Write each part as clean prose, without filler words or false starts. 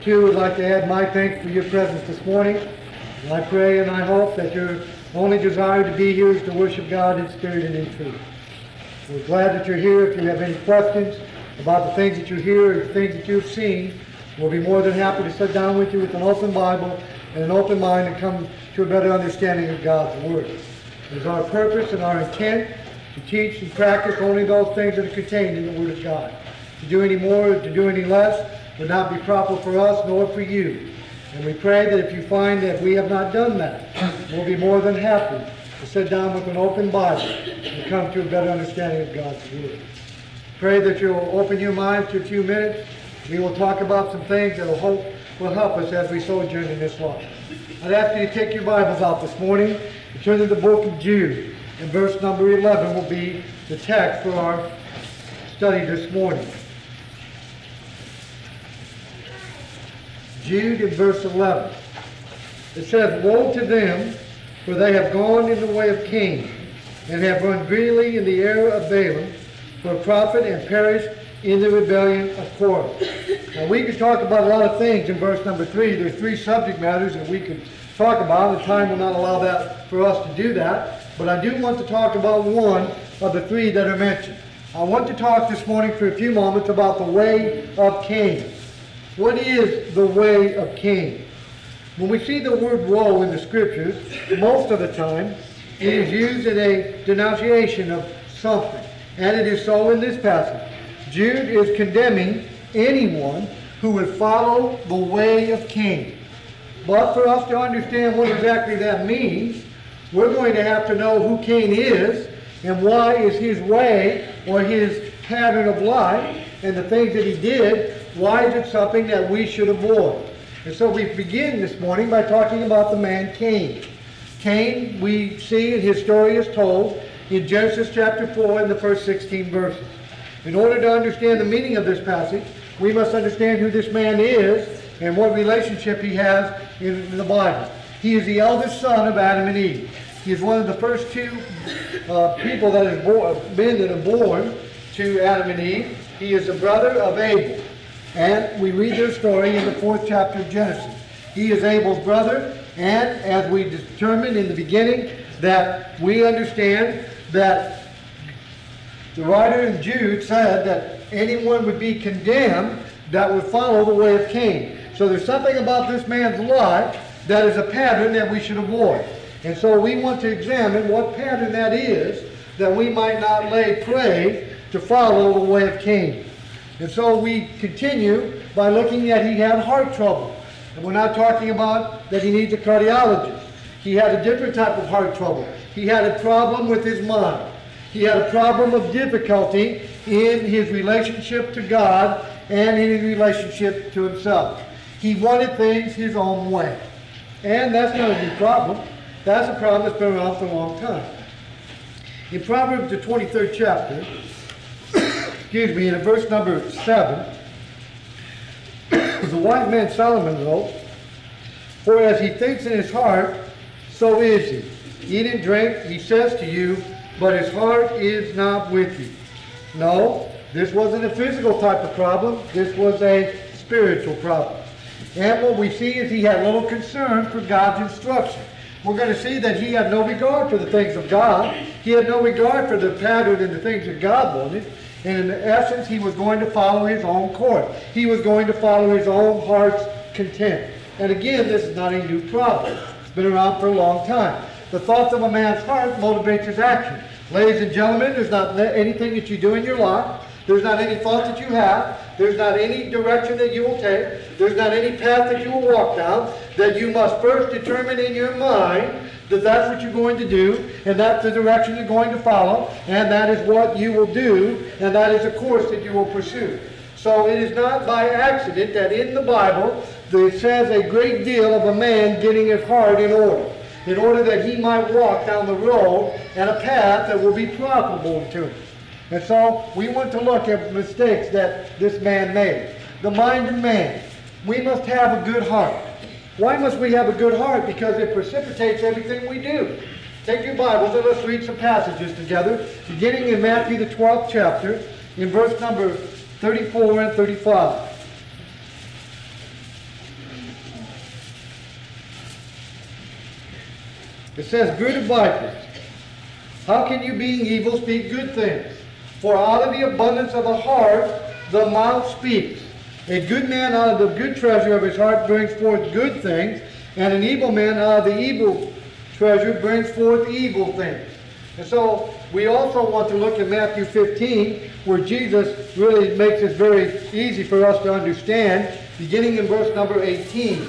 too would like to add my thanks for your presence this morning. And I pray and I hope that your only desire to be here is to worship God in spirit and in truth. We're glad that you're here. If you have any questions about the things that you hear or the things that you've seen, we'll be more than happy to sit down with you with an open Bible and an open mind and come to a better understanding of God's Word. It is our purpose and our intent to teach and practice only those things that are contained in the Word of God. To do any more or to do any less would not be proper for us nor for you. And we pray that if you find that we have not done that, we'll be more than happy to sit down with an open Bible and come to a better understanding of God's Word. Pray that you'll open your minds to a few minutes. We will talk about some things that will help us as we sojourn in this life. I'd ask you to take your Bibles out this morning and turn to the book of Jude. And verse number 11 will be the text for our study this morning. Jude in verse 11. It says, "Woe to them, for they have gone in the way of Cain, and have run greedily in the error of Balaam, for a prophet, and perished in the rebellion of Korah." Now we could talk about a lot of things in verse number 3. There's 3 subject matters that we could talk about. The time will not allow that for us to do that. But I do want to talk about one of the 3 that are mentioned. I want to talk this morning for a few moments about the way of Cain. What is the way of Cain? When we see the word woe in the scriptures, most of the time it is used in a denunciation of something. And it is so in this passage. Jude is condemning anyone who would follow the way of Cain. But for us to understand what exactly that means, we're going to have to know who Cain is and why is his way or his pattern of life and the things that he did, why is it something that we should avoid? And so we begin this morning by talking about the man Cain. Cain, we see, and his story is told in Genesis chapter 4 in the first 16 verses. In order to understand the meaning of this passage, we must understand who this man is and what relationship he has in the Bible. He is the eldest son of Adam and Eve. He is one of the first 2 people that is men that are born to Adam and Eve. He is the brother of Abel. And we read their story in the 4th chapter of Genesis. He is Abel's brother, and as we determined in the beginning, that we understand that the writer in Jude said that anyone would be condemned that would follow the way of Cain. So there's something about this man's life that is a pattern that we should avoid. And so we want to examine what pattern that is, that we might not lay prey to follow the way of Cain. And so we continue by looking at he had heart trouble. And we're not talking about that he needs a cardiologist. He had a different type of heart trouble. He had a problem with his mind. He had a problem of difficulty in his relationship to God and in his relationship to himself. He wanted things his own way. And that's not a new problem. That's a problem that's been around for a long time. In Proverbs, the 23rd chapter, in verse number 7, the wise man Solomon wrote, "For as he thinks in his heart, so is he. Eat and drink, he says to you, but his heart is not with you." No, this wasn't a physical type of problem. This was a spiritual problem. And what we see is he had little concern for God's instruction. We're going to see that he had no regard for the things of God. He had no regard for the pattern and the things that God wanted. And in essence, he was going to follow his own course. He was going to follow his own heart's content. And again, this is not a new problem. It's been around for a long time. The thoughts of a man's heart motivates his action. Ladies and gentlemen, there's not anything that you do in your life. There's not any thought that you have. There's not any direction that you will take. There's not any path that you will walk down that you must first determine in your mind that that's what you're going to do, and that's the direction you're going to follow, and that is what you will do, and that is a course that you will pursue. So it is not by accident that in the Bible it says a great deal of a man getting his heart in order that he might walk down the road and a path that will be profitable to him. And so we want to look at mistakes that this man made. The mind of man. We must have a good heart. Why must we have a good heart? Because it precipitates everything we do. Take your Bibles and let's read some passages together, beginning in Matthew the 12th chapter, in verse number 34 and 35. It says, brood of vipers, how can you, being evil, speak good things? For out of the abundance of the heart, the mouth speaks. A good man out of the good treasure of his heart brings forth good things, and an evil man out of the evil treasure brings forth evil things. And so we also want to look at Matthew 15, where Jesus really makes it very easy for us to understand, beginning in verse number 18.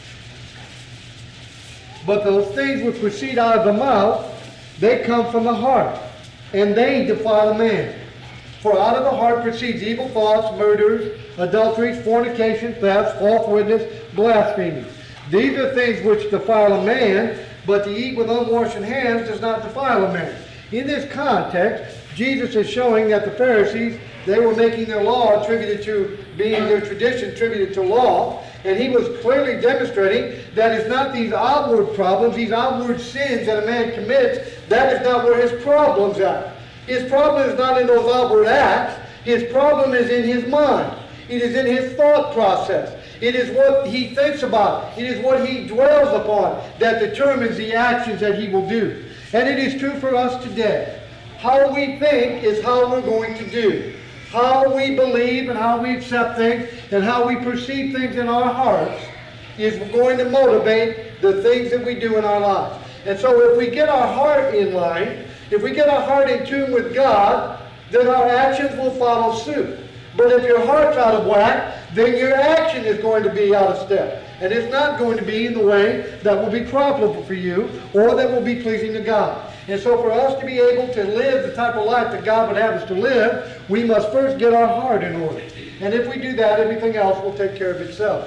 But those things which proceed out of the mouth, they come from the heart, and they defile a man. For out of the heart proceeds evil thoughts, murders, adulteries, fornication, thefts, false witness, blasphemy. These are things which defile a man, but to eat with unwashed hands does not defile a man. In this context, Jesus is showing that the Pharisees, they were making their law attributed to being their tradition attributed to law, and he was clearly demonstrating that it's not these outward problems, these outward sins that a man commits, that is not where his problem's at. His problem is not in those outward acts, his problem is in his mind. It is in his thought process. It is what he thinks about. It is what he dwells upon that determines the actions that he will do. And it is true for us today. How we think is how we're going to do. How we believe and how we accept things and how we perceive things in our hearts is going to motivate the things that we do in our lives. And so if we get our heart in line, if we get our heart in tune with God, then our actions will follow suit. But if your heart's out of whack, then your action is going to be out of step. And it's not going to be in the way that will be profitable for you or that will be pleasing to God. And so for us to be able to live the type of life that God would have us to live, we must first get our heart in order. And if we do that, everything else will take care of itself.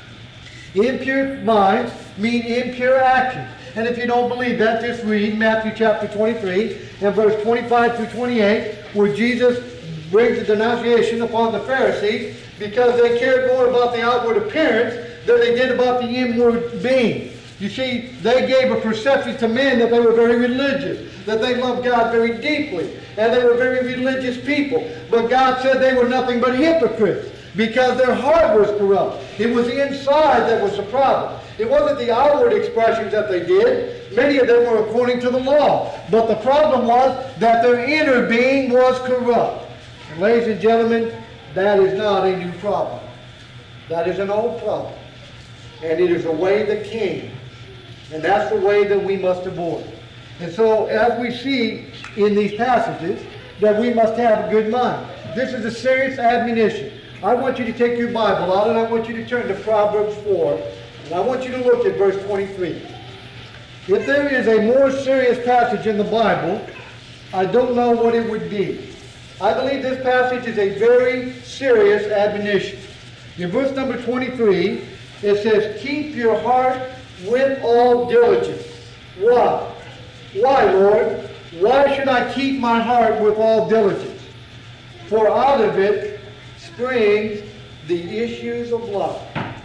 Impure minds mean impure actions. And if you don't believe that, just read Matthew chapter 23 and verse 25 through 28, where Jesus brings a denunciation upon the Pharisees because they cared more about the outward appearance than they did about the inward being. You see, they gave a perception to men that they were very religious, that they loved God very deeply, and they were very religious people. But God said they were nothing but hypocrites because their heart was corrupt. It was the inside that was the problem. It wasn't the outward expressions that they did. Many of them were according to the law. But the problem was that their inner being was corrupt. And ladies and gentlemen, that is not a new problem. That is an old problem. And it is a way that came. And that's the way that we must avoid. And so, as we see in these passages, that we must have a good mind. This is a serious admonition. I want you to take your Bible out and I want you to turn to Proverbs 4. And I want you to look at verse 23. If there is a more serious passage in the Bible, I don't know what it would be. I believe this passage is a very serious admonition. In verse number 23, it says, keep your heart with all diligence. Why? Why, Lord? Why should I keep my heart with all diligence? For out of it springs the issues of life.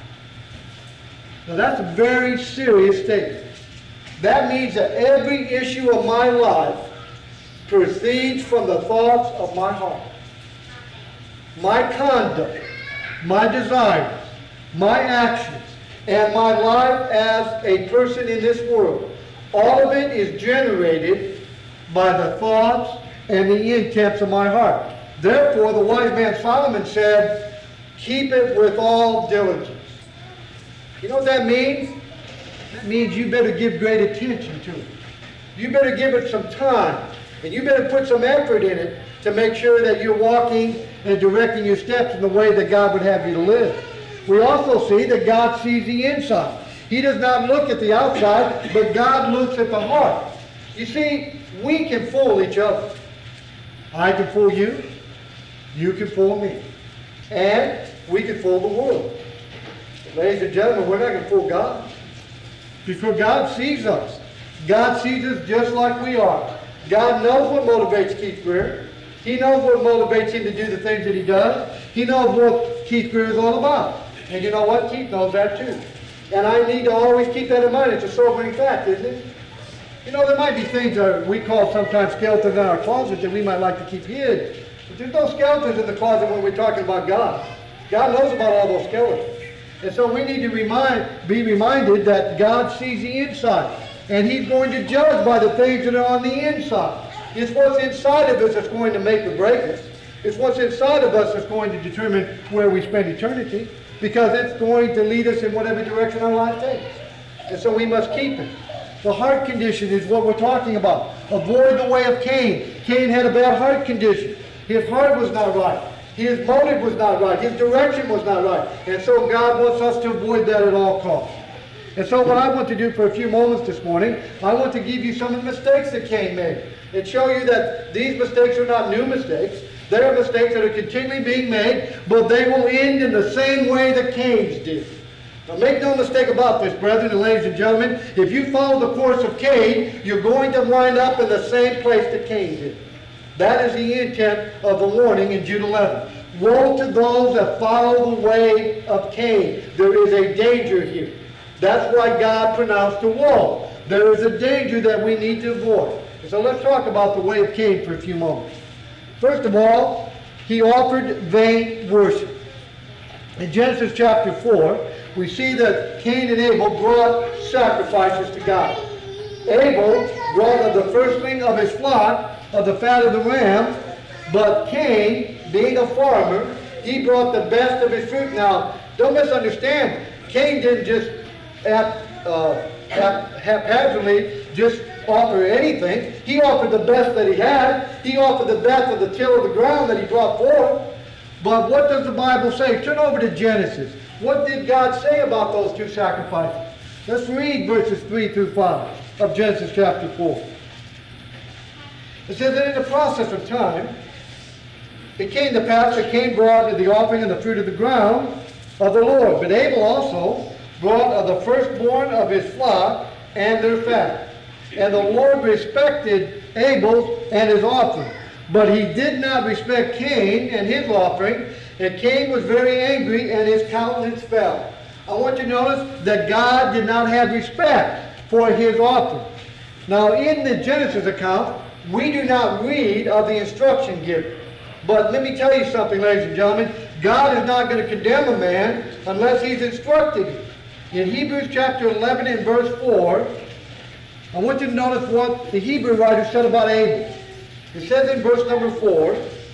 Now that's a very serious statement. That means that every issue of my life proceeds from the thoughts of my heart. My conduct, my desires, my actions, and my life as a person in this world, all of it is generated by the thoughts and the intents of my heart. Therefore, the wise man Solomon said, keep it with all diligence. You know what that means? That means you better give great attention to it. You better give it some time. And you better put some effort in it to make sure that you're walking and directing your steps in the way that God would have you to live. We also see that God sees the inside. He does not look at the outside, but God looks at the heart. You see, we can fool each other. I can fool you. You can fool me. And we can fool the world. Ladies and gentlemen, we're not going to fool God. Because God sees us. God sees us just like we are. God knows what motivates Keith Greer. He knows what motivates him to do the things that he does. He knows what Keith Greer is all about. And you know what? Keith knows that too. And I need to always keep that in mind. It's a sobering fact, isn't it? You know, there might be things that we call sometimes skeletons in our closet that we might like to keep hid. But there's no skeletons in the closet when we're talking about God. God knows about all those skeletons. And so we need to be reminded that God sees the inside. And He's going to judge by the things that are on the inside. It's what's inside of us that's going to make or break us. It's what's inside of us that's going to determine where we spend eternity, because it's going to lead us in whatever direction our life takes. And so we must keep it. The heart condition is what we're talking about. Avoid the way of Cain. Cain had a bad heart condition. His heart was not right. His motive was not right. His direction was not right. And so God wants us to avoid that at all costs. And so what I want to do for a few moments this morning, I want to give you some of the mistakes that Cain made and show you that these mistakes are not new mistakes. They are mistakes that are continually being made, but they will end in the same way that Cain's did. Now make no mistake about this, brethren and ladies and gentlemen. If you follow the course of Cain, you're going to wind up in the same place that Cain did. That is the intent of the warning in Jude 11. Woe to those that follow the way of Cain. There is a danger here. That's why God pronounced a woe. There is a danger that we need to avoid. So let's talk about the way of Cain for a few moments. First of all, he offered vain worship. In Genesis chapter 4, we see that Cain and Abel brought sacrifices to God. Abel brought of the firstling of his flock, of the fat of the ram, but Cain, being a farmer, he brought the best of his fruit. Now, don't misunderstand. Cain didn't just haphazardly just offer anything. He offered the best that he had. He offered the best of the till of the ground that he brought forth. But what does the Bible say? Turn over to Genesis. What did God say about those two sacrifices? Let's read verses 3 through 5 of Genesis chapter 4. It says that in the process of time, it came to pass that Cain brought the offering and the fruit of the ground of the Lord. But Abel also brought of the firstborn of his flock and their fat. And the Lord respected Abel's and his offering. But he did not respect Cain and his offering. And Cain was very angry, and his countenance fell. I want you to notice that God did not have respect for his offering. Now, in the Genesis account, we do not read of the instruction given. But let me tell you something, ladies and gentlemen. God is not going to condemn a man unless he's instructed him. In Hebrews chapter 11 and verse 4, I want you to notice what the Hebrew writer said about Abel. It says in verse number 4,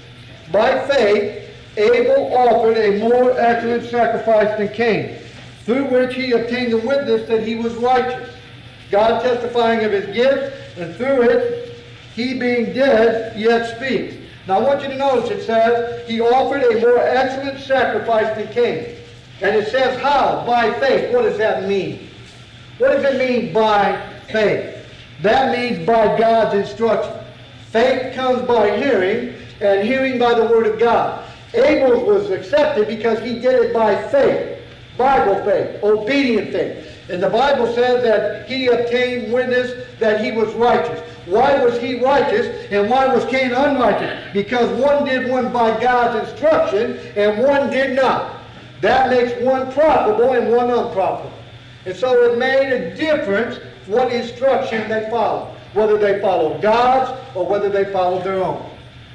by faith Abel offered a more excellent sacrifice than Cain, through which he obtained the witness that he was righteous, God testifying of his gifts, and through it he being dead yet speaks. Now I want you to notice it says he offered a more excellent sacrifice than Cain. And it says how? By faith. What does that mean? What does it mean by faith? That means by God's instruction. Faith comes by hearing, and hearing by the Word of God. Abel's was accepted because he did it by faith. Bible faith, obedient faith. And the Bible says that he obtained witness that he was righteous. Why was he righteous and why was Cain unrighteous? Because one did one by God's instruction and one did not. That makes one profitable and one unprofitable. And so it made a difference what instruction they followed, whether they followed God's or whether they followed their own.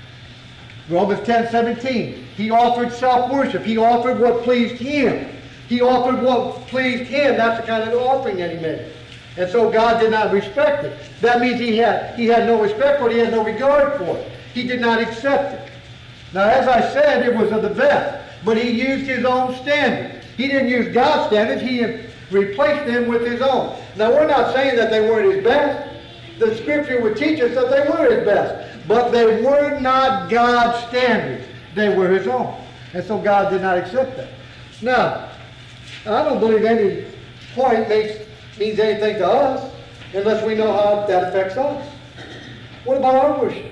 Romans 10:17, he offered self-worship. He offered what pleased him. He offered what pleased him. That's the kind of offering that he made. And so God did not respect it. That means he had no respect for it. He had no regard for it. He did not accept it. Now, as I said, it was of the best. But he used his own standards. He didn't use God's standards. He replaced them with his own. Now, we're not saying that they weren't his best. The Scripture would teach us that they were his best. But they were not God's standards. They were his own. And so God did not accept that. Now, I don't believe any point means anything to us unless we know how that affects us. What about our worship?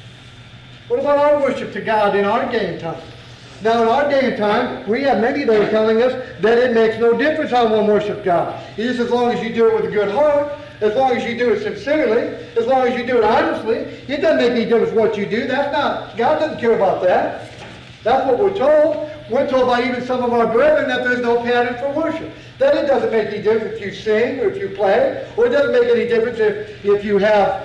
What about our worship to God in our day and time? Now, in our day and time, we have many that are telling us that it makes no difference how one worships God. It is as long as you do it with a good heart, as long as you do it sincerely, as long as you do it honestly. It doesn't make any difference what you do. God doesn't care about that. That's what we're told. We're told by even some of our brethren that there's no pattern for worship. That it doesn't make any difference if you sing or if you play, or it doesn't make any difference if you have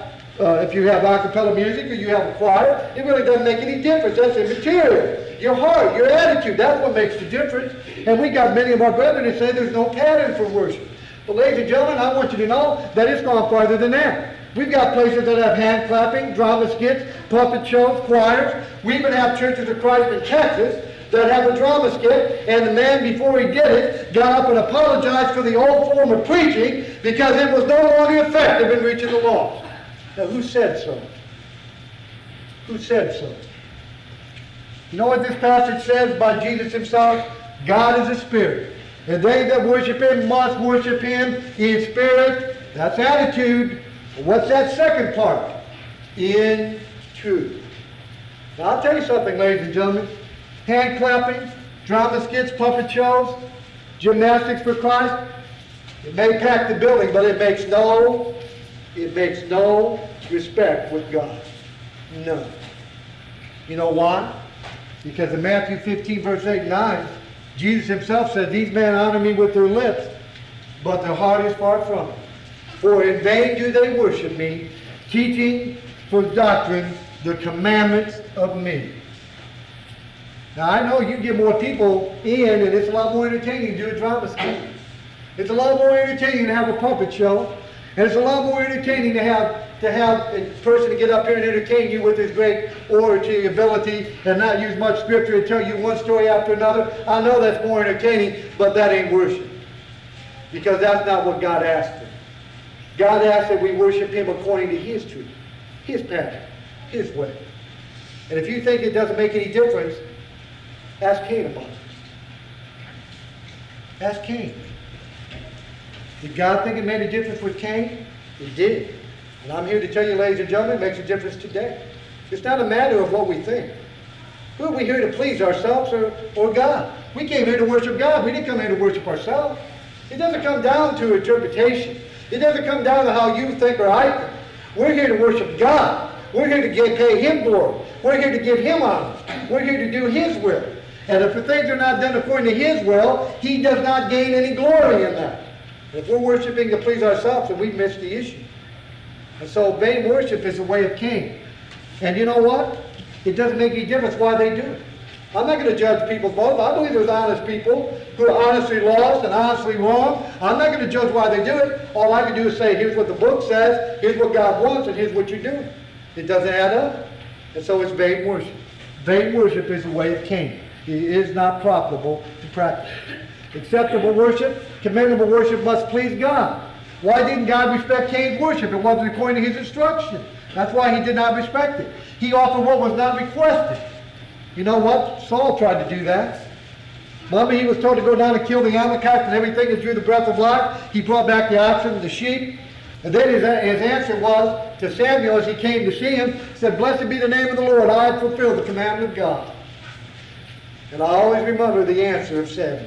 a cappella music or you have a choir. It really doesn't make any difference. That's immaterial. Your heart, your attitude, that's what makes the difference. And we got many of our brethren who say there's no pattern for worship. But ladies and gentlemen, I want you to know that it's gone farther than that. We've got places that have hand clapping, drama skits, puppet shows, choirs. We even have Churches of Christ in Texas that have a drama skit, and the man, before he did it, got up and apologized for the old form of preaching because it was no longer effective in reaching the lost. Now, who said so? Who said so? You know what this passage says by Jesus himself? God is a spirit, and they that worship him must worship him in spirit. That's attitude. What's that second part? In truth. Now, I'll tell you something, ladies and gentlemen. Hand clapping, drama skits, puppet shows, gymnastics for Christ. It may pack the building, but it makes no respect with God. None. You know why? Because in Matthew 15, verse 8 and 9, Jesus himself said, "These men honor me with their lips, but their heart is far from me. For in vain do they worship me, teaching for doctrine the commandments of me." Now, I know you get more people in, and it's a lot more entertaining to do a drama skit. It's a lot more entertaining to have a puppet show. And it's a lot more entertaining to have a person to get up here and entertain you with his great oratory ability and not use much scripture and tell you one story after another. I know that's more entertaining, but that ain't worship. Because that's not what God asked for. God asked that we worship him according to his truth, his pattern, his way. And if you think it doesn't make any difference, ask Cain about it. Ask Cain. Did God think it made a difference with Cain? It did. And I'm here to tell you, ladies and gentlemen, it makes a difference today. It's not a matter of what we think. Who are we here to please, ourselves or God? We came here to worship God. We didn't come here to worship ourselves. It doesn't come down to interpretation. It doesn't come down to how you think or I think. We're here to worship God. We're here to pay him glory. We're here to give him honor. We're here to do his will. And if the things are not done according to his will, he does not gain any glory in that. If we're worshiping to please ourselves, then we've missed the issue. And so vain worship is a way of Cain. And you know what? It doesn't make any difference why they do it. I'm not going to judge people's motives. I believe there's honest people who are honestly lost and honestly wrong. I'm not going to judge why they do it. All I can do is say, here's what the book says, here's what God wants, and here's what you're doing. It doesn't add up. And so it's vain worship. Vain worship is a way of Cain. It is not profitable to practice. Acceptable worship, commendable worship must please God. Why didn't God respect Cain's worship? It wasn't according to his instruction. That's why he did not respect it. He offered what was not requested. You know what? Saul tried to do that. Remember, he was told to go down and kill the Amalekites and everything that drew the breath of life. He brought back the oxen and the sheep. And then his answer was to Samuel as he came to see him, said, "Blessed be the name of the Lord. I have fulfilled the commandment of God." And I always remember the answer of Samuel.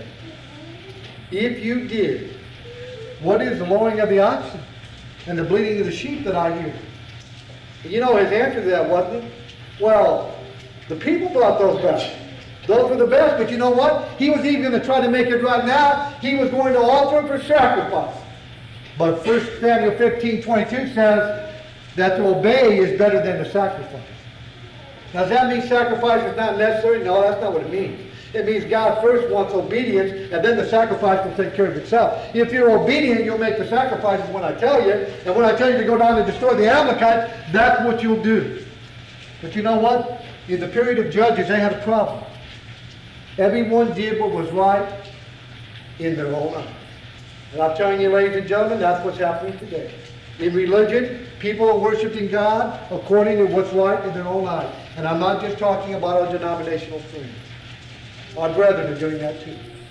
If you did, what is the lowing of the oxen and the bleating of the sheep that I hear? And you know his answer to that, wasn't it? Well, the people brought those back. Those were the best, but you know what? He was even going to try to make it right now. He was going to offer them for sacrifice. But 1 Samuel 15:22 says that to obey is better than to sacrifice. Now, does that mean sacrifice is not necessary? No, that's not what it means. It means God first wants obedience, and then the sacrifice will take care of itself. If you're obedient, you'll make the sacrifices when I tell you, and when I tell you to go down and destroy the Amalekites, that's what you'll do. But you know what? In the period of Judges, they had a problem. Everyone did what was right in their own eyes. And I'm telling you, ladies and gentlemen, that's what's happening today. In religion, people are worshiping God according to what's right in their own eyes. And I'm not just talking about our denominational friends. Our brethren are doing that too.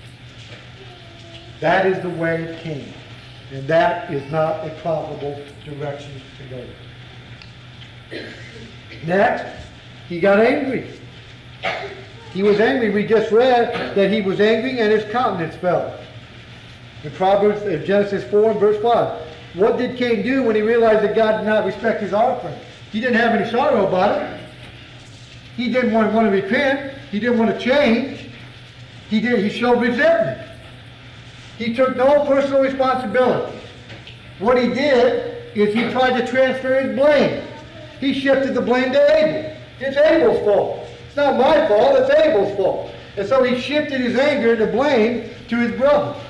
That is the way it came. And that is not a profitable direction to go. Next, he got angry. He was angry. We just read that he was angry and his countenance fell. In Genesis 4 and verse 5. What did Cain do when he realized that God did not respect his offering? He didn't have any sorrow about it. He didn't want to repent. He didn't want to change. He showed resentment. He took no personal responsibility. What he did is he tried to transfer his blame. He shifted the blame to Abel. It's Abel's fault. It's not my fault, it's Abel's fault. And so he shifted his anger and the blame to his brother.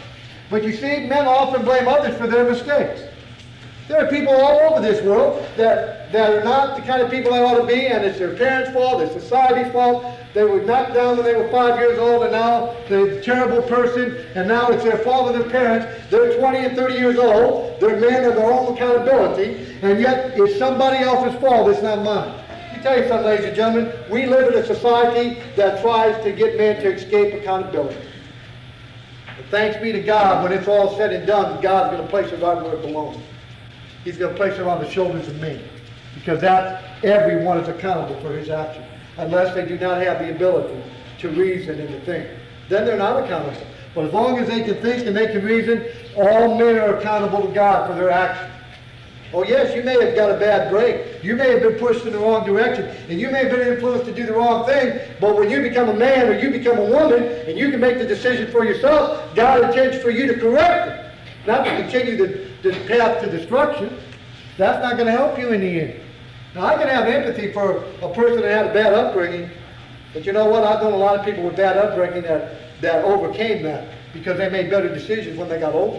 But you see, men often blame others for their mistakes. There are people all over this world that are not the kind of people they ought to be, and it's their parents' fault, it's society's fault. They were knocked down when they were 5 years old, and now they're a terrible person, and now it's their fault of their parents. They're 20 and 30 years old. They're men of their own accountability, and yet it's somebody else's fault. It's not mine. Let me tell you something, ladies and gentlemen. We live in a society that tries to get men to escape accountability. But thanks be to God, when it's all said and done, God's going to place it right where it belongs. He's going to place it on the shoulders of men, because everyone is accountable for his action, unless they do not have the ability to reason and to think. Then they're not accountable. But as long as they can think and they can reason, all men are accountable to God for their actions. Oh yes, you may have got a bad break. You may have been pushed in the wrong direction, and you may have been influenced to do the wrong thing, but when you become a man or you become a woman, and you can make the decision for yourself, God intends for you to correct it, not to continue the path to destruction. That's not going to help you in the end. Now, I can have empathy for a person that had a bad upbringing, but you know what? I've known a lot of people with bad upbringing that overcame that because they made better decisions when they got older.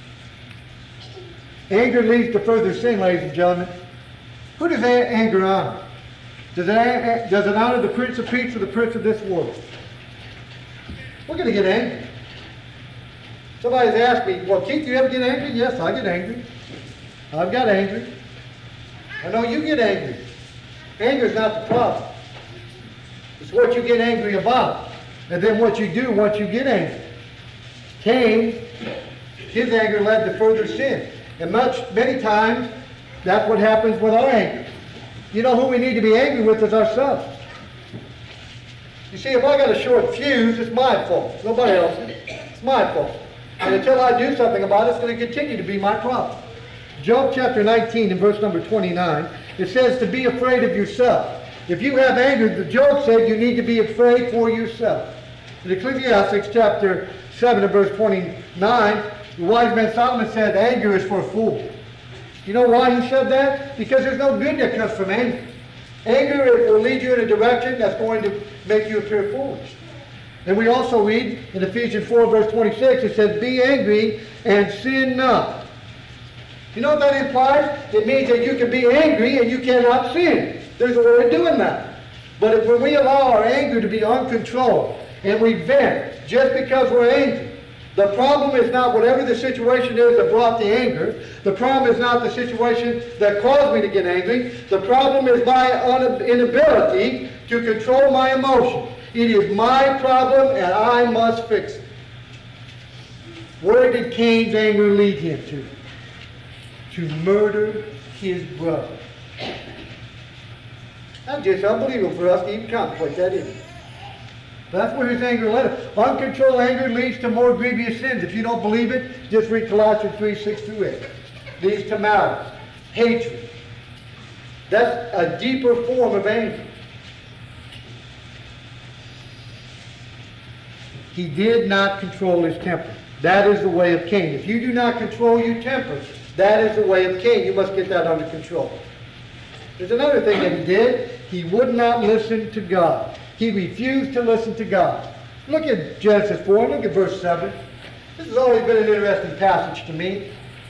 Anger leads to further sin, ladies and gentlemen. Who does anger honor? Does it honor the Prince of Peace or the Prince of this world? We're going to get angry. Somebody's asked me, well, Keith, do you ever get angry? Yes, I get angry. I've got angry. I know you get angry. Anger is not the problem. It's what you get angry about, and then what you do once you get angry. Cain, his anger led to further sin. And many times, that's what happens with our anger. You know who we need to be angry with is ourselves. You see, if I got a short fuse, it's my fault. Nobody else's. It's my fault. And until I do something about it, it's going to continue to be my problem. Job chapter 19 and verse number 29, it says to be afraid of yourself. If you have anger, the Job said you need to be afraid for yourself. In Ecclesiastes chapter 7 and verse 29, the wise man Solomon said anger is for a fool. You know why he said that? Because there's no good that comes from anger. Anger will lead you in a direction that's going to make you appear foolish. And we also read in Ephesians 4 verse 26, it says, be angry and sin not. You know what that implies? It means that you can be angry and you cannot sin. There's a way of doing that. But when we allow our anger to be uncontrolled and we vent just because we're angry, the problem is not whatever the situation is that brought the anger. The problem is not the situation that caused me to get angry. The problem is my inability to control my emotions. It is my problem and I must fix it. Where did Cain's anger lead him to? To murder his brother. That's just unbelievable for us to even contemplate that, isn't it? That's where his anger led him. Uncontrolled anger leads to more grievous sins. If you don't believe it, just read Colossians 3, 6 through 8. Leads to malice, hatred. That's a deeper form of anger. He did not control his temper. That is the way of Cain. If you do not control your temper, that is the way of Cain. You must get that under control. There's another thing that he did. He would not listen to God. He refused to listen to God. Look at Genesis 4. Look at verse 7. This has always been an interesting passage to me.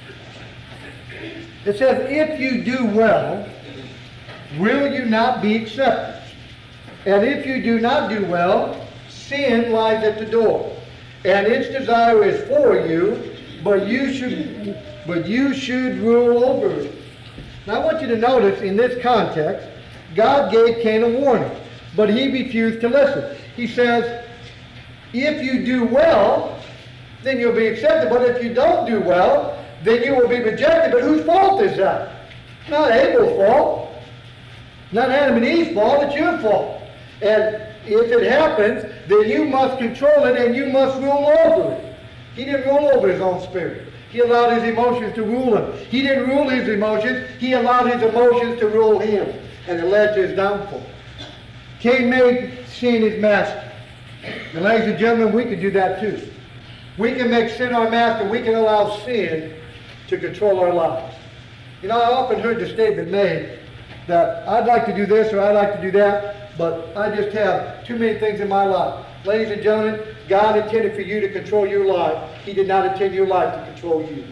It says, if you do well, will you not be accepted? And if you do not do well, sin lies at the door. And its desire is for you, but you should rule over it. Now I want you to notice in this context, God gave Cain a warning, but he refused to listen. He says, if you do well, then you'll be accepted. But if you don't do well, then you will be rejected. But whose fault is that? Not Abel's fault. Not Adam and Eve's fault. It's your fault. And if it happens, then you must control it and you must rule over it. He didn't rule over his own spirit. He allowed his emotions to rule him. He didn't rule his emotions. He allowed his emotions to rule him. And it led to his downfall. Cain made sin his master. And ladies and gentlemen, we can do that too. We can make sin our master. We can allow sin to control our lives. You know, I often heard the statement made that I'd like to do this or I'd like to do that, but I just have too many things in my life. Ladies and gentlemen, God intended for you to control your life. He did not intend your life to control you.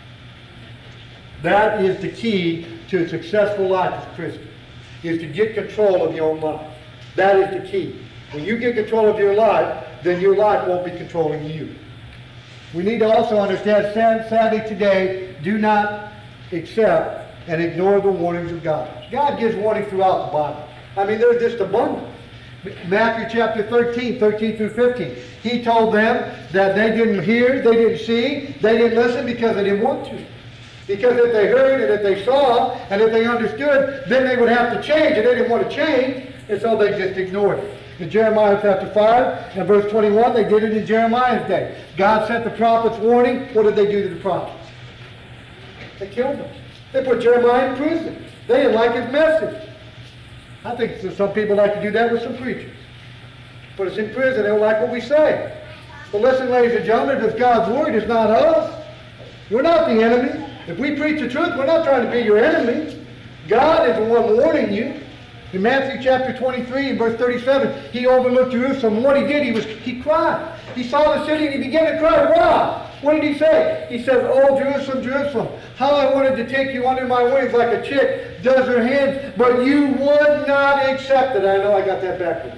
That is the key to a successful life as a Christian, is to get control of your own life. That is the key. When you get control of your life, then your life won't be controlling you. We need to also understand, sadly today, do not accept and ignore the warnings of God. God gives warnings throughout the Bible. I mean, they're just abundant. Matthew chapter 13 through 15. He told them that they didn't hear, they didn't see, they didn't listen because they didn't want to. Because if they heard and if they saw and if they understood, then they would have to change, and they didn't want to change, and so they just ignored it. In Jeremiah chapter 5 and verse 21, they did it in Jeremiah's day. God sent the prophets warning. What did they do to the prophets? They killed them. They put Jeremiah in prison. They didn't like his message. I think some people like to do that with some preachers. Put us in prison, they don't like what we say. But listen, ladies and gentlemen, if it's God's word, it's not us. We're not the enemy. If we preach the truth, we're not trying to be your enemy. God is the one warning you. In Matthew chapter 23 and verse 37, he overlooked Jerusalem. And what he did, he cried. He saw the city and he began to cry. Why? What did he say? He said, "Oh, Jerusalem, Jerusalem, how I wanted to take you under my wings like a chick does her hen, but you would not accept it." I know I got that backwards.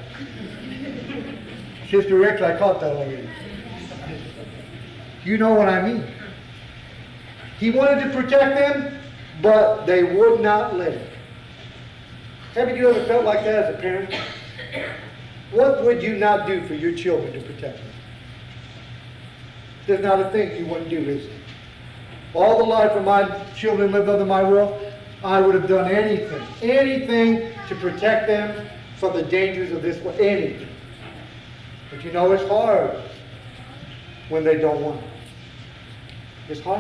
Sister Rich, I caught that already. You know what I mean. He wanted to protect them, but they would not let him. Haven't you ever felt like that as a parent? What would you not do for your children to protect them? There's not a thing you wouldn't do, is there? All the life of my children lived under my roof, I would have done anything to protect them from the dangers of this world, anything. But you know, it's hard when they don't want it. It's hard.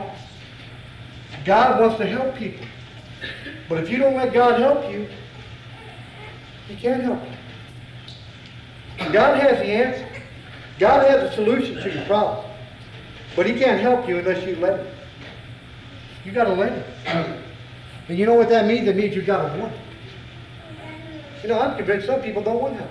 God wants to help people. But if you don't let God help you, He can't help you. God has the answer. God has a solution to your problem. But He can't help you unless you let Him. You got to let Him. And you know what that means? It means you got to want it. You know, I'm convinced some people don't want help.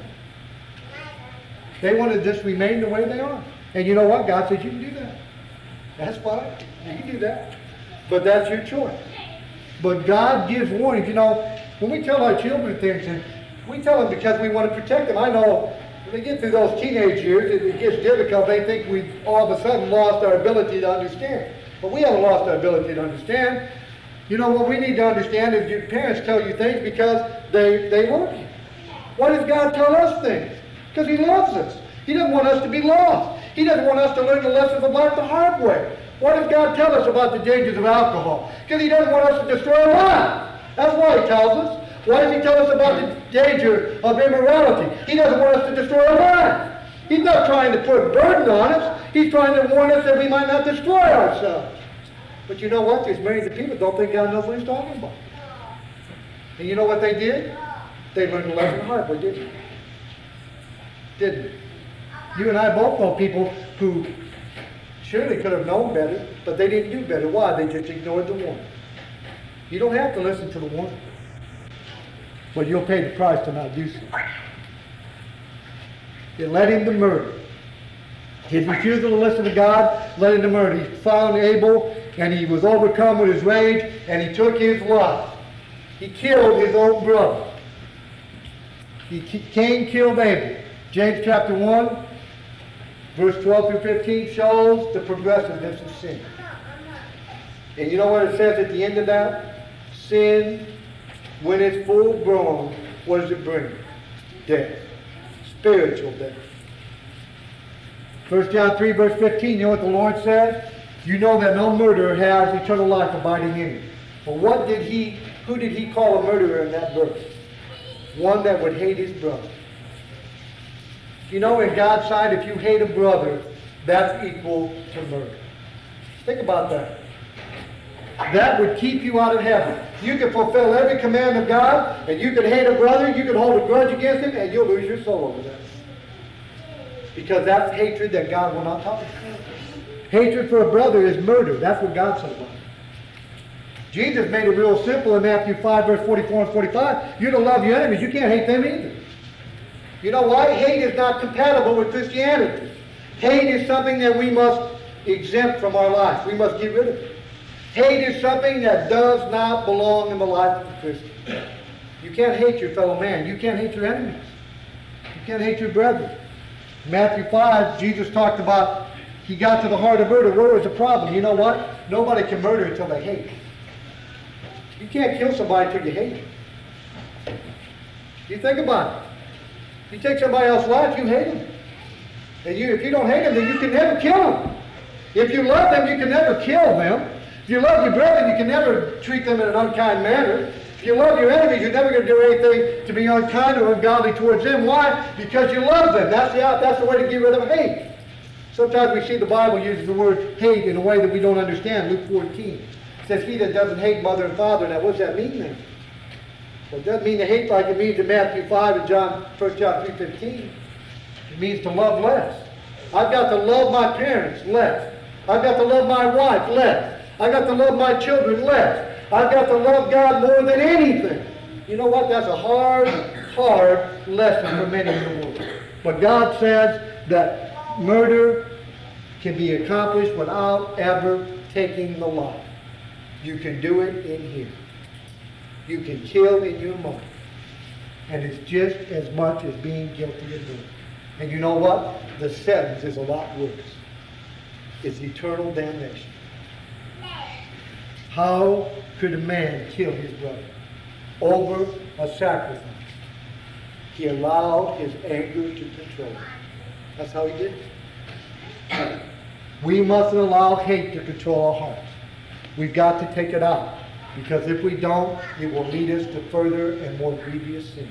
They want to just remain the way they are. And you know what? God says you can do that. That's fine. You can do that. But that's your choice. But God gives warnings. You know, when we tell our children things, and we tell them because we want to protect them. I know when they get through those teenage years, it gets difficult. They think we've all of a sudden lost our ability to understand. But we haven't lost our ability to understand. You know, what we need to understand is your parents tell you things because they love you. Why does God tell us things? Because He loves us. He doesn't want us to be lost. He doesn't want us to learn the lessons of life the hard way. Why does God tell us about the dangers of alcohol? Because He doesn't want us to destroy our life. That's why He tells us. Why does He tell us about the danger of immorality? He doesn't want us to destroy our life. He's not trying to put a burden on us. He's trying to warn us that we might not destroy ourselves. But you know what? There's millions of people who don't think God knows what He's talking about. And you know what they did? They learned the lesson the hard way, didn't they? Didn't they? You and I both know people who surely could have known better, but they didn't do better. Why? They just ignored the warning. You don't have to listen to the warning, but you'll pay the price to not do so. It led him to murder. His refusal to listen to God led him to murder. He found Abel, and he was overcome with his rage, and he took his life. He killed his own brother. Cain killed Abel. James chapter 1, verse 12 through 15 shows the progressiveness of sin. And you know what it says at the end of that? Sin, when it's full grown, what does it bring? Death. Spiritual death. 1 John 3, verse 15, you know what the Lord says? You know that no murderer has eternal life abiding in him. But who did He call a murderer in that verse? One that would hate his brother. You know, in God's sight, if you hate a brother, that's equal to murder. Think about that. That would keep you out of heaven. You can fulfill every command of God, and you can hate a brother, you can hold a grudge against him, and you'll lose your soul over that. Because that's hatred that God will not tolerate. Hatred for a brother is murder. That's what God said about it. Jesus made it real simple in Matthew 5, verse 44 and 45. You're to love your enemies. You can't hate them either. You know why? Hate is not compatible with Christianity. Hate is something that we must exempt from our life. We must get rid of it. Hate is something that does not belong in the life of a Christian. You can't hate your fellow man. You can't hate your enemies. You can't hate your brethren. In Matthew 5, Jesus talked about, he got to the heart of murder. Murder is a problem. You know what? Nobody can murder until they hate. You can't kill somebody until you hate them. You think about it. If you take somebody else's life, you hate them. And if you don't hate them, then you can never kill them. If you love them, you can never kill them. If you love your brethren, you can never treat them in an unkind manner. If you love your enemies, you're never going to do anything to be unkind or ungodly towards them. Why? Because you love them. That's the way to get rid of hate. Sometimes we see the Bible uses the word hate in a way that we don't understand. Luke 14. It says, he that doesn't hate mother and father. Now, what does that mean then? Well, it doesn't mean to hate like it means in Matthew 5 and 1 John 3:15. It means to love less. I've got to love my parents less. I've got to love my wife less. I've got to love my children less. I've got to love God more than anything. You know what? That's a hard, hard lesson for many in the world. But God says that murder can be accomplished without ever taking the life. You can do it in here. You can kill in your mind. And it's just as much as being guilty of murder. And you know what? The sentence is a lot worse. It's eternal damnation. How could a man kill his brother? Over a sacrifice. He allowed his anger to control him. That's how he did it. We mustn't allow hate to control our hearts. We've got to take it out. Because if we don't, it will lead us to further and more grievous sin.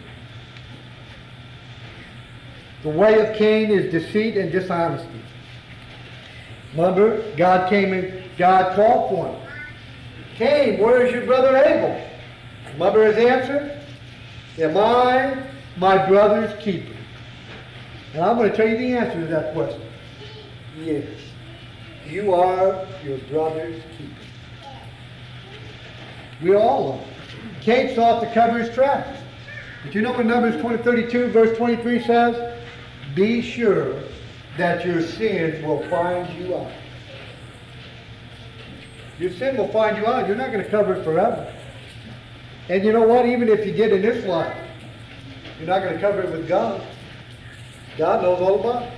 The way of Cain is deceit and dishonesty. Remember, God came and God called for him. Cain, where is your brother Abel? Remember his answer? Am I my brother's keeper? And I'm going to tell you the answer to that question. Yes. You are your brother's keeper. We all are. Cain sought to cover his tracks. But you know what Numbers 32 verse 23 says? Be sure that your sins will find you out. Your sin will find you out. You're not going to cover it forever. And you know what? Even if you get in this life, you're not going to cover it with God. God knows all about it.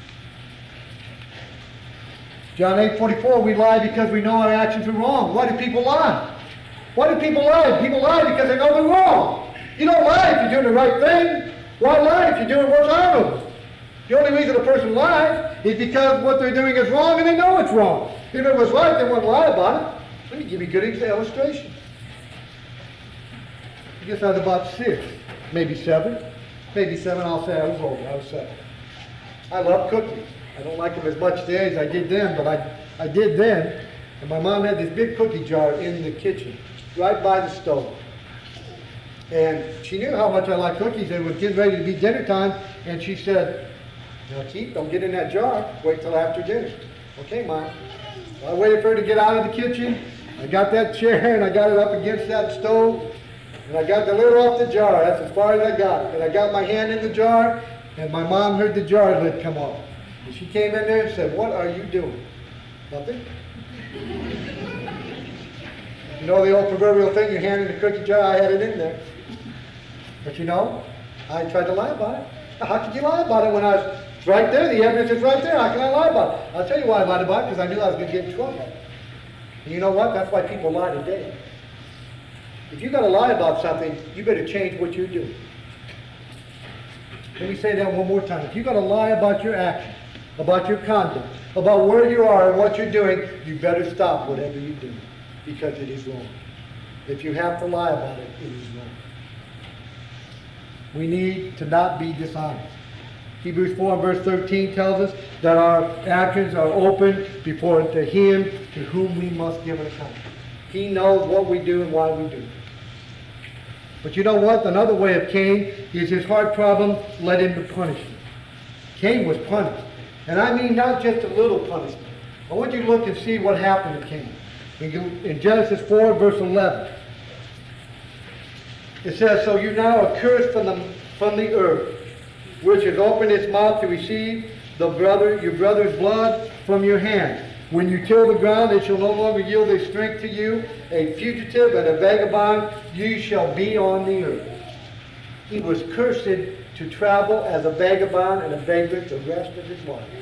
John 8:44, we lie because we know our actions are wrong. Why do people lie? Why do people lie? People lie because they know they're wrong. You don't lie if you're doing the right thing. Why lie if you're doing what's honorable? The only reason a person lies is because what they're doing is wrong and they know it's wrong. If it was right, they wouldn't lie about it. Let me give you a good illustration. I guess I was about 6, maybe 7. Maybe 7, I'll say I was older. I was 7. I love cookies. I don't like them as much today as I did then, but I did then. And my mom had this big cookie jar in the kitchen, right by the stove. And she knew how much I liked cookies. It was getting ready to be dinner time, and she said, now Keith, don't get in that jar. Wait till after dinner. Okay, Mom. I waited for her to get out of the kitchen. I got that chair, and I got it up against that stove. And I got the lid off the jar. That's as far as I got. And I got my hand in the jar, and my mom heard the jar lid come off. And she came in there and said, what are you doing? Nothing. You know the old proverbial thing, your hand in the cookie jar, I had it in there. But you know, I tried to lie about it. How could you lie about it when I was right there? The evidence is right there. How can I lie about it? I'll tell you why I lied about it, because I knew I was going to get in trouble. And you know what? That's why people lie today. If you're going to lie about something, you better change what you're doing. Let me say that one more time. If you're going to lie about your actions, about your conduct, about where you are and what you're doing, you better stop whatever you're doing, because it is wrong. If you have to lie about it, it is wrong. We need to not be dishonest. Hebrews 4 verse 13 tells us that our actions are open before to Him to whom we must give an account. He knows what we do and why we do it. But you know what? Another way of Cain is his heart problem led him to punishment. Cain was punished. And I mean not just a little punishment. I want you to look and see what happened to Cain. In Genesis 4 verse 11. It says, so you now are cursed from the earth, which has opened its mouth to receive your brother's blood from your hand. When you till the ground, it shall no longer yield its strength to you. A fugitive and a vagabond, you shall be on the earth. He was cursed to travel as a vagabond and a vagrant the rest of his life.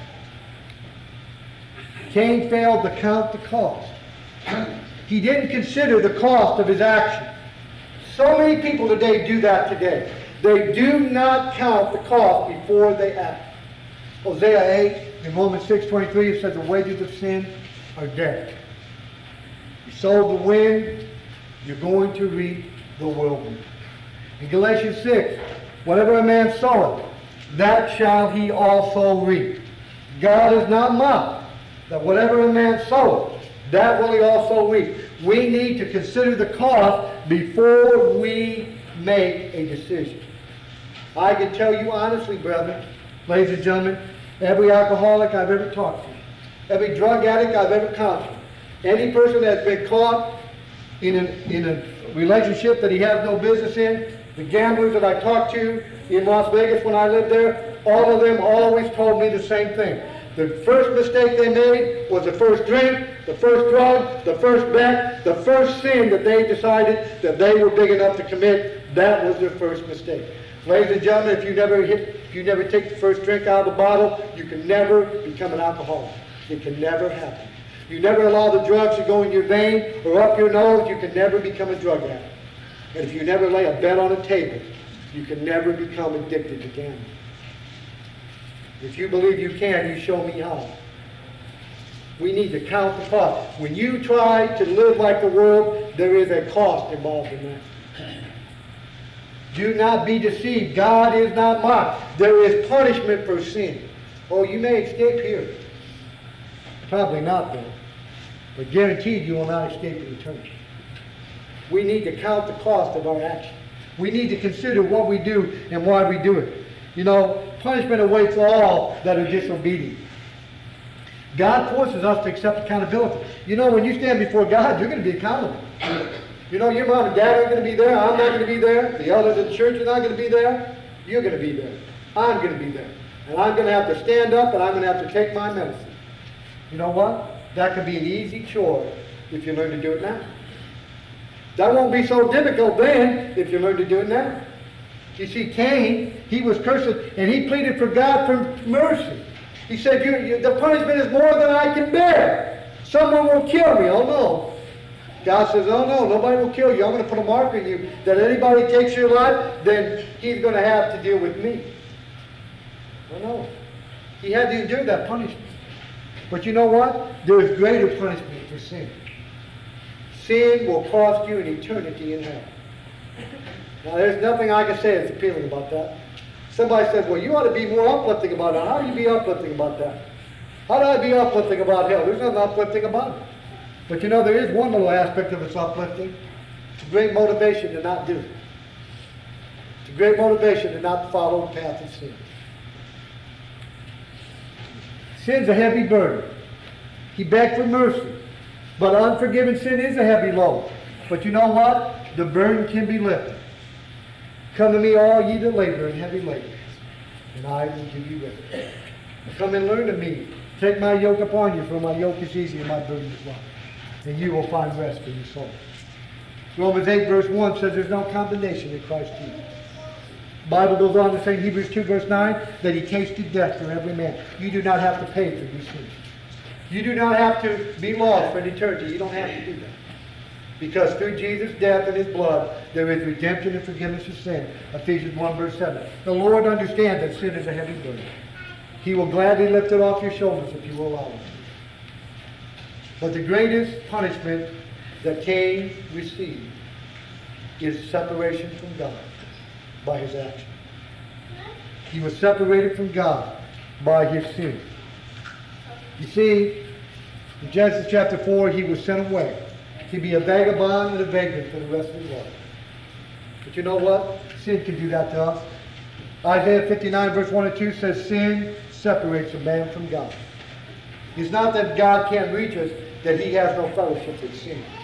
Cain failed to count the cost. He didn't consider the cost of his action. So many people today do that today. They do not count the cost before they act. Hosea 8 and Romans 6:23, it says the wages of sin are death. You sow the wind, you're going to reap the whirlwind. In Galatians 6, whatever a man soweth, that shall he also reap. God is not mocked, that whatever a man soweth, that will he also reap. We need to consider the cost before we make a decision. I can tell you honestly, brethren, ladies and gentlemen, every alcoholic I've ever talked to, every drug addict I've ever counseled, any person that's been caught in a relationship that he has no business in, the gamblers that I talked to in Las Vegas when I lived there, all of them always told me the same thing. The first mistake they made was the first drink, the first drug, the first bet, the first sin that they decided that they were big enough to commit. That was their first mistake. Ladies and gentlemen, if you never take the first drink out of the bottle, you can never become an alcoholic. It can never happen. You never allow the drugs to go in your vein or up your nose, you can never become a drug addict. And if you never lay a bet on a table, you can never become addicted to gambling. If you believe you can, you show me how. We need to count the cost. When you try to live like the world, there is a cost involved in that. Do not be deceived. God is not mocked. There is punishment for sin. Oh, you may escape here. Probably not, though. But guaranteed you will not escape in eternity. We need to count the cost of our action. We need to consider what we do and why we do it. You know, punishment awaits all that are disobedient. God forces us to accept accountability. You know, when you stand before God, you're going to be accountable. You know, your mom and dad aren't going to be there. I'm not going to be there. The elders in the church are not going to be there. You're going to be there. I'm going to be there. And I'm going to have to stand up and I'm going to have to take my medicine. You know what? That could be an easy chore if you learn to do it now. That won't be so difficult then if you learn to do it now. You see, Cain, he was cursed and he pleaded for God for mercy. He said, the punishment is more than I can bear. Someone will kill me. Oh no. God says, oh no, nobody will kill you. I'm going to put a mark on you that anybody takes your life, then he's going to have to deal with me. Oh no. He had to endure that punishment. But you know what? There is greater punishment for sin. Sin will cost you an eternity in hell. Now there's nothing I can say that's appealing about that. Somebody says, well, you ought to be more uplifting about it. How do you be uplifting about that? How do I be uplifting about hell? There's nothing uplifting about it. But you know, there is one little aspect of it's uplifting. It's a great motivation to not do it. It's a great motivation to not follow the path of sin. Sin's a heavy burden. He begged for mercy. But unforgiven sin is a heavy load. But you know what? The burden can be lifted. Come to me, all ye that labor and heavy labor, and I will give you rest. Come and learn of me. Take my yoke upon you, for my yoke is easy and my burden is light. And you will find rest for your soul. Romans 8 verse 1 says there's no condemnation in Christ Jesus. The Bible goes on to say in Hebrews 2 verse 9 that he tasted death for every man. You do not have to pay for your sins. You do not have to be lost for an eternity. You don't have to do that. Because through Jesus' death and his blood, there is redemption and forgiveness of sin. Ephesians 1 verse 7. The Lord understands that sin is a heavy burden. He will gladly lift it off your shoulders if you will allow him. But the greatest punishment that Cain received is separation from God by his action. He was separated from God by his sin. You see, in Genesis chapter 4, he was sent away to be a vagabond and a vagrant for the rest of his life. But you know what? Sin can do that to us. Isaiah 59 verse 1 and 2 says, sin separates a man from God. It's not that God can't reach us, that he has no fellowship with sin.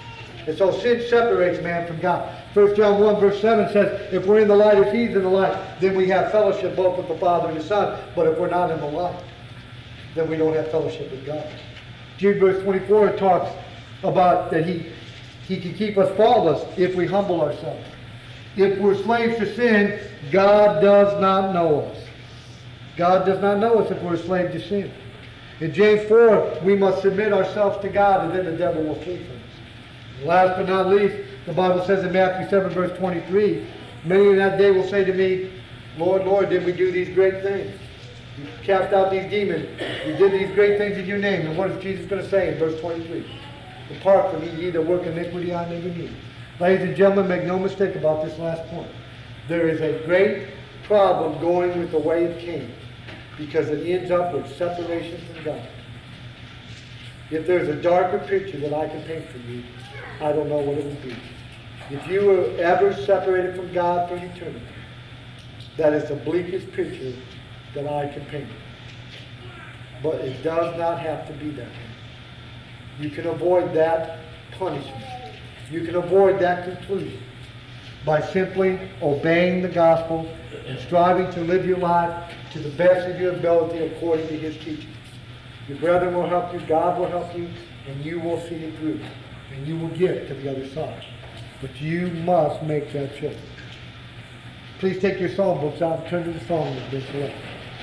And so sin separates man from God. 1 John 1 verse 7 says, if we're in the light as he's in the light, then we have fellowship both with the Father and the Son. But if we're not in the light, then we don't have fellowship with God. Jude verse 24 talks about that he can keep us faultless if we humble ourselves. If we're slaves to sin, God does not know us. God does not know us if we're a slave to sin. In James 4, we must submit ourselves to God, and then the devil will flee from us. And last but not least, the Bible says in Matthew 7 verse 23, many in that day will say to me, Lord, Lord, did we do these great things? We cast out these demons. We did these great things in your name. And what is Jesus going to say in verse 23? Depart from me, ye that work iniquity, I never knew. Ladies and gentlemen, make no mistake about this last point. There is a great problem going with the way of Cain, because it ends up with separation from God. If there's a darker picture that I can paint for you, I don't know what it would be. If you were ever separated from God for eternity, that is the bleakest picture that I can paint. But it does not have to be that way. You can avoid that punishment. You can avoid that conclusion by simply obeying the gospel and striving to live your life to the best of your ability according to his teaching. Your brethren will help you, God will help you, and you will see it through. And you will get to the other side. But you must make that choice. Please take your psalm books out and turn to the psalm that's been selected.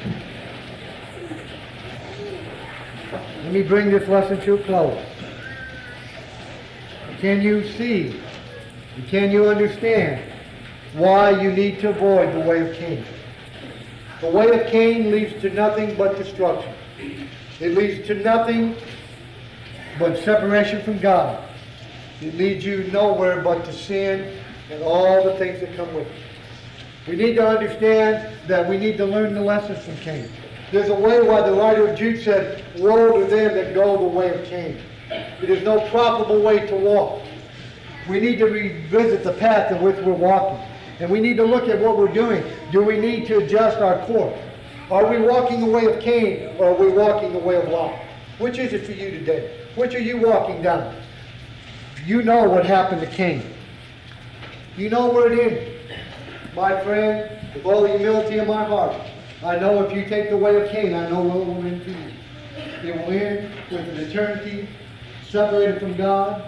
Let me bring this lesson to a close. Can you see, and can you understand why you need to avoid the way of Cain? The way of Cain leads to nothing but destruction. It leads to nothing but separation from God. It leads you nowhere but to sin and all the things that come with it. We need to understand that we need to learn the lessons from Cain. There's a way why the writer of Jude said, woe to them that go the way of Cain. It is no profitable way to walk. We need to revisit the path in which we're walking. And we need to look at what we're doing. Do we need to adjust our course? Are we walking the way of Cain, or are we walking the way of Lot? Which is it for you today? Which are you walking down? You know what happened to Cain. You know where it ended. My friend, with all the humility in my heart, I know if you take the way of Cain, I know where it will end for you. It will end with an eternity separated from God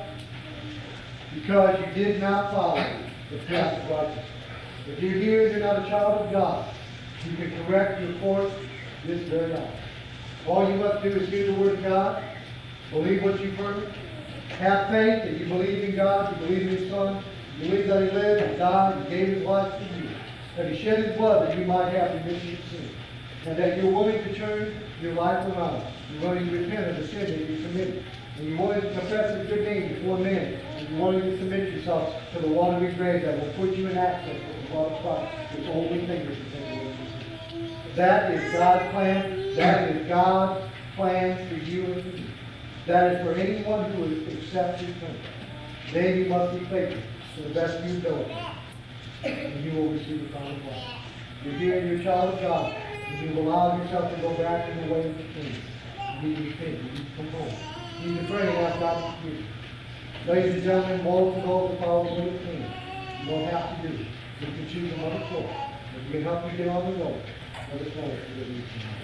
because you did not follow the path of righteousness. If you're here and you're not a child of God, you can correct your course this very hour. All you must do is hear the word of God, believe what you've heard, have faith that you believe in God, you believe in His Son, you believe that He lived and died and gave His life for you, that He shed His blood that you might have remission of sin, and that you're willing to turn your life around. You're willing to repent of the sin that you committed, and you're willing to confess His good name before men, and you're willing to submit yourself to the watery grave that will put you in access with the blood of Christ, which only fingers can take away your sin. That is God's plan. That is God's plan for you and for me. That is for anyone who accepts His plan. Then you must be faithful to the best of your ability, and you will receive the final blessing. You're here and you're a child of God, and you allow yourself to go back in the way of the King. You need to repent. You need to come home. You need to pray and ask God to forgive you. Ladies and gentlemen, woe to those that follow the way of the King. You don't have to do it. You can choose another course. If we can help you get on the road, let us know if you're